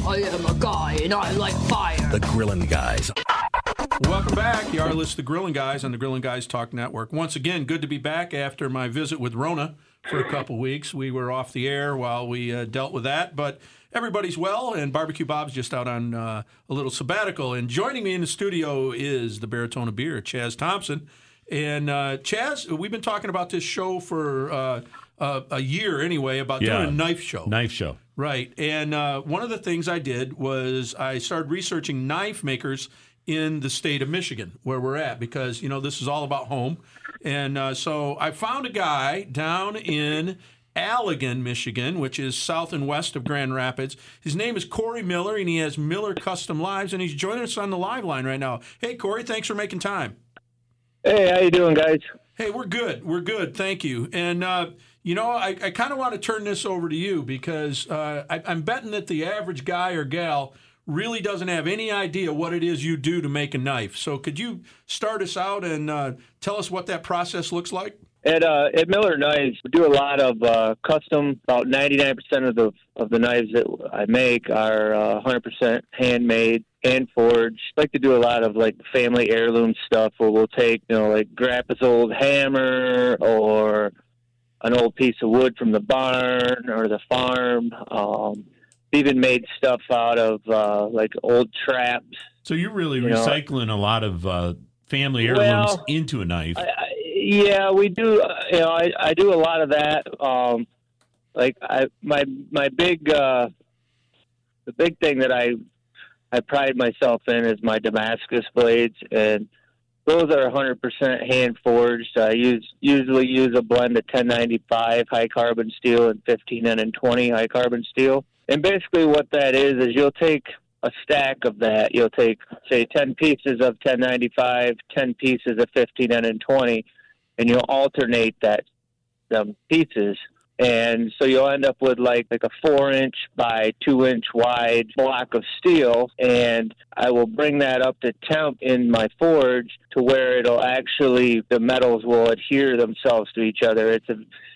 I am a guy and I like fire. The Grillin' Guys. Welcome back. You are listening to the Grillin' Guys on the Grillin' Guys Talk Network. Once again, good to be back after my visit with Rona for a couple weeks. We were off the air while we dealt with that, but everybody's well, and Barbecue Bob's just out on a little sabbatical. And joining me in the studio is the Baritone of Beer, Chaz Thompson. And Chaz, we've been talking about this show for a year anyway, about doing a knife show. Knife show. Right. And one of the things I did was I started researching knife makers in the state of Michigan, where we're at, because, you know, this is all about home. And so I found a guy down in Allegan, Michigan, which is south and west of Grand Rapids. His name is Corey Miller, and he has Miller Custom Lives, and he's joining us on the live line right now. Hey, Corey, thanks for making time. Hey, how you doing, guys? Hey, we're good. We're good. Thank you. And, you know, I kind of want to turn this over to you because I'm betting that the average guy or gal really doesn't have any idea what it is you do to make a knife. So could you start us out and tell us what that process looks like? At Miller Knives, we do a lot of custom. About 99% of the knives that I make are 100% handmade, hand forged. I like to do a lot of like family heirloom stuff where we'll take, you know, like grandpa's old hammer or an old piece of wood from the barn or the farm. Even made stuff out of like old traps. So you're really recycling a lot of family heirlooms into a knife. Yeah, we do. You know, I do a lot of that. My big the big thing that I pride myself in is my Damascus blades, and those are 100% hand forged. I usually use a blend of 1095 high carbon steel and 15N20 high carbon steel. And basically what that is you'll take a stack of that. You'll take, say, 10 pieces of 1095, 10 pieces of 15N20, and you'll alternate them pieces. And so you'll end up with like a 4-inch by 2-inch wide block of steel, and I will bring that up to temp in my forge to where the metals will adhere themselves to each other. It's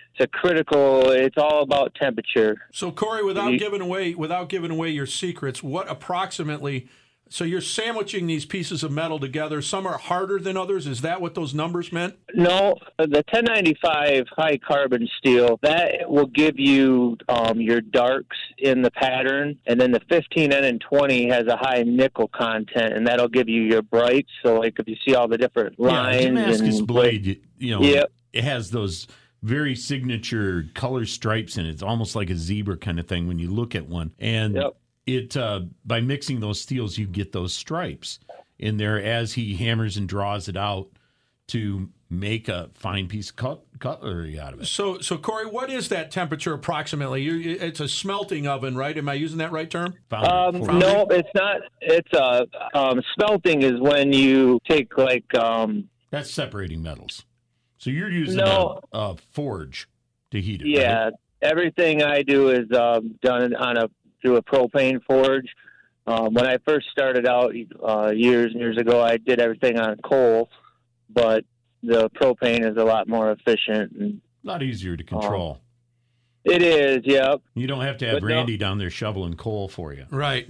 all about temperature. So Corey, without giving away your secrets, what approximately, so you're sandwiching these pieces of metal together, some are harder than others, is that what those numbers meant? No, the 1095 high carbon steel, that will give you your darks in the pattern, and then the 15N20 has a high nickel content, and that'll give you your brights. So like if you see all the different lines. Damascus blade, it has those very signature color stripes in it. It's almost like a zebra kind of thing when you look at one. And it by mixing those steels, you get those stripes in there as he hammers and draws it out to make a fine piece of cutlery out of it. So Corey, what is that temperature approximately? It's a smelting oven, right? Am I using that right term? No, it's not. It's smelting is when you take like... That's separating metals. So you're using a forge to heat it, yeah, right? Everything I do is done through a propane forge. When I first started out years and years ago, I did everything on coal, but the propane is a lot more efficient. And a lot easier to control. It is, yep. You don't have to have Randy down there shoveling coal for you. Right.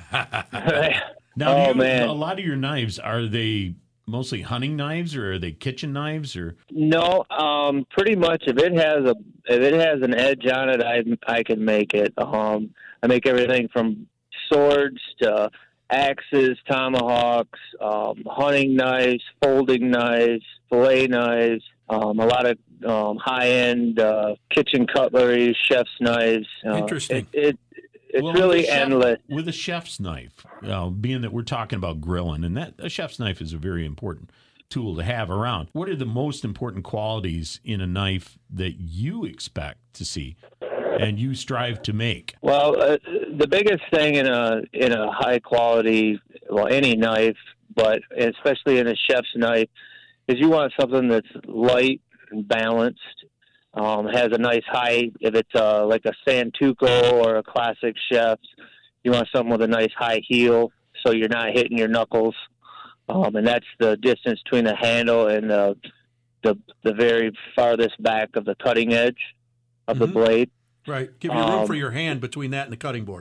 Now, a lot of your knives, are they mostly hunting knives, or are they kitchen knives, or? No, pretty much. If it has an edge on it, I can make it. I make everything from swords to axes, tomahawks, hunting knives, folding knives, fillet knives, a lot of high-end kitchen cutlery, chef's knives. Interesting. It's really endless. With a chef's knife, being that we're talking about grilling, and that a chef's knife is a very important tool to have around. What are the most important qualities in a knife that you expect to see and you strive to make? Well, the biggest thing in a high quality, any knife, but especially in a chef's knife, is you want something that's light and balanced. Has a nice height. If it's like a Santoku or a classic chef's, you want something with a nice high heel so you're not hitting your knuckles. And that's the distance between the handle and the very farthest back of the cutting edge of the blade. Right. Give you room for your hand between that and the cutting board.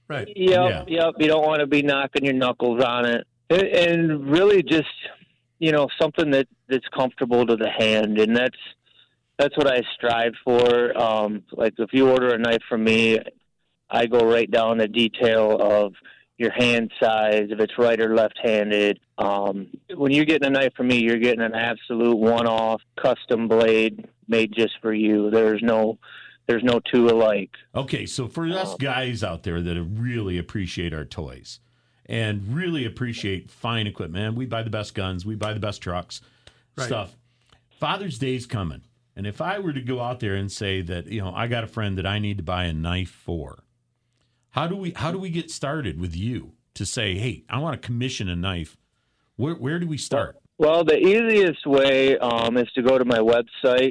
Right. Yep. You don't want to be knocking your knuckles on it, and really just something that's comfortable to the hand, and that's what I strive for. Like if you order a knife from me, I go right down the detail of your hand size, if it's right or left-handed. When you're getting a knife from me, you're getting an absolute one-off custom blade made just for you. There's no two alike. Okay, so for us guys out there that really appreciate our toys and really appreciate fine equipment, man, we buy the best guns, we buy the best trucks, stuff. Father's Day's coming. And if I were to go out there and say that, I got a friend that I need to buy a knife for, how do we get started with you to say, hey, I want to commission a knife? Where do we start? Well, the easiest way is to go to my website,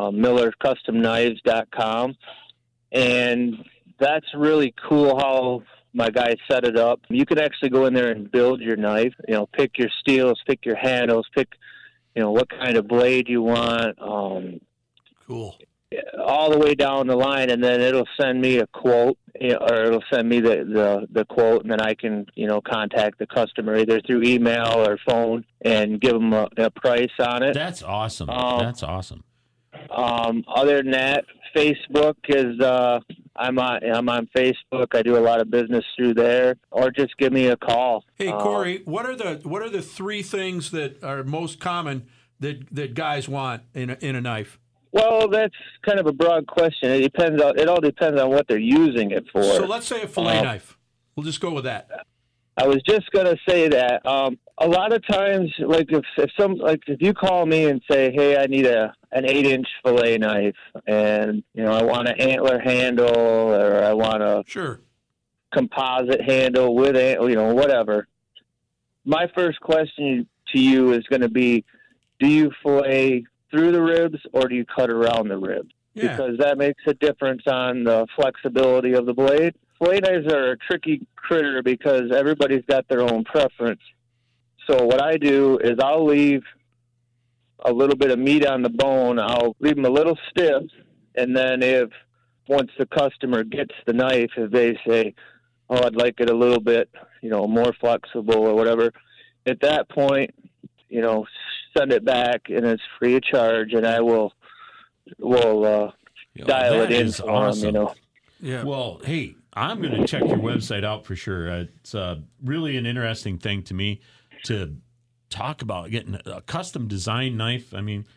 MillerCustomKnives.com, and that's really cool how my guys set it up. You can actually go in there and build your knife. Pick your steels, pick your handles, pick what kind of blade you want. Cool. All the way down the line, and then it'll send me a quote, or it'll send me the quote, and then I can contact the customer either through email or phone and give them a price on it. That's awesome. That's awesome. Other than that, Facebook is I'm on Facebook. I do a lot of business through there, or just give me a call. Hey Corey, what are the three things that are most common that guys want in a knife? Well, that's kind of a broad question. It all depends on what they're using it for. So let's say a fillet knife. We'll just go with that. I was just going to say that a lot of times, like if you call me and say, "Hey, I need an 8-inch fillet knife, and I want an antler handle, or I want a composite handle with whatever." My first question to you is going to be, do you fillet through the ribs or do you cut around the ribs? Yeah. Because that makes a difference on the flexibility of the blade. Fillet knives are a tricky critter because everybody's got their own preference. So what I do is I'll leave a little bit of meat on the bone. I'll leave them a little stiff, and then once the customer gets the knife, if they say, "Oh, I'd like it a little bit, more flexible," or whatever, at that point, send it back, and it's free of charge, and I will dial it in for awesome. them. Yeah. Well, hey, I'm going to check your website out for sure. It's really an interesting thing to me to talk about getting a custom design knife. I mean,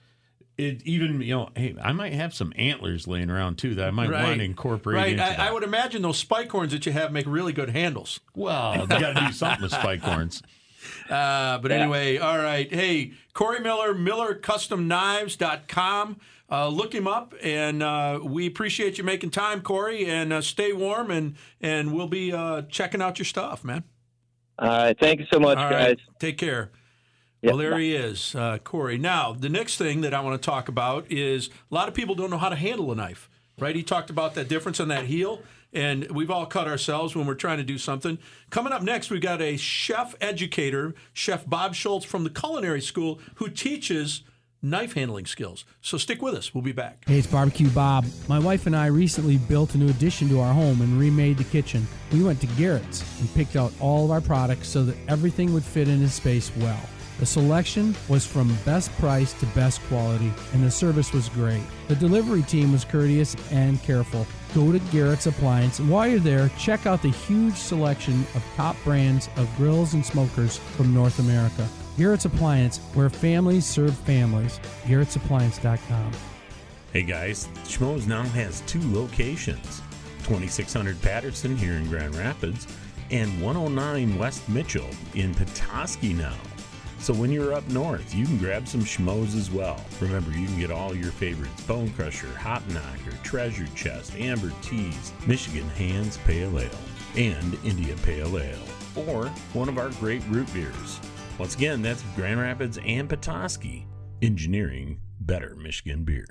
hey, I might have some antlers laying around too that I might want to incorporate into that. I would imagine those spike horns that you have make really good handles. Well, you got to do something with spike horns. But anyway, all right. Hey, Corey Miller, MillerCustomKnives.com. Look him up, and we appreciate you making time, Corey, and stay warm, and we'll be checking out your stuff, man. All right. Thank you so much, guys. Right. Take care. Yep. Well, there he is, Corey. Now, the next thing that I want to talk about is a lot of people don't know how to handle a knife, right? He talked about that difference on that heel. And we've all cut ourselves when we're trying to do something. Coming up next, we've got a chef educator, Chef Bob Schultz from the Culinary School, who teaches knife handling skills. So stick with us. We'll be back. Hey, it's Barbecue Bob. My wife and I recently built a new addition to our home and remade the kitchen. We went to Garrett's and picked out all of our products so that everything would fit in its space well. The selection was from best price to best quality, and the service was great. The delivery team was courteous and careful. Go to Garrett's Appliance, and while you're there, check out the huge selection of top brands of grills and smokers from North America. Garrett's Appliance, where families serve families. Garrett'sAppliance.com. Hey guys, Schmoes now has 2 locations, 2600 Patterson here in Grand Rapids and 109 West Mitchell in Petoskey now. So when you're up north, you can grab some Schmoes as well. Remember, you can get all your favorites: Bone Crusher, Hop Knocker, Treasure Chest, Amber Teas, Michigan Hands Pale Ale, and India Pale Ale, or one of our great root beers. Once again, that's Grand Rapids and Petoskey, engineering better Michigan beer.